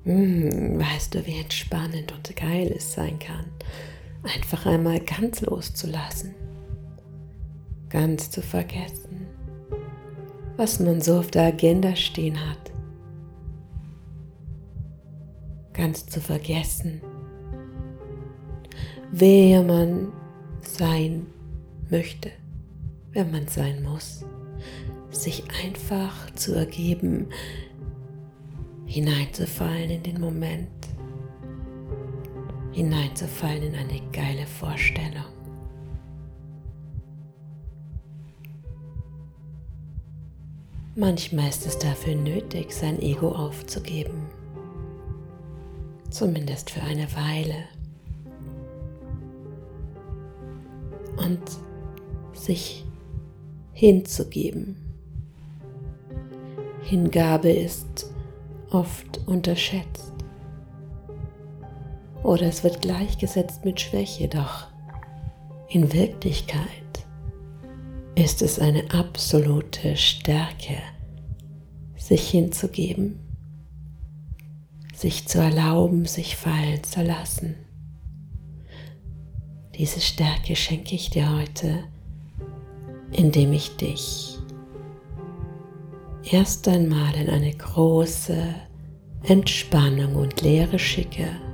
Weißt du, wie entspannend und geil es sein kann, einfach einmal ganz loszulassen, ganz zu vergessen, was man so auf der Agenda stehen hat, ganz zu vergessen, wer man sein möchte, wer man sein muss, sich einfach zu ergeben, hineinzufallen in den Moment, hineinzufallen in eine geile Vorstellung. Manchmal ist es dafür nötig, sein Ego aufzugeben, zumindest für eine Weile, und sich hinzugeben. Hingabe ist oft unterschätzt oder es wird gleichgesetzt mit Schwäche, doch in Wirklichkeit ist es eine absolute Stärke, sich hinzugeben, sich zu erlauben, sich fallen zu lassen. Diese Stärke schenke ich dir heute, indem ich dich erst einmal in eine große Entspannung und Leere schicke,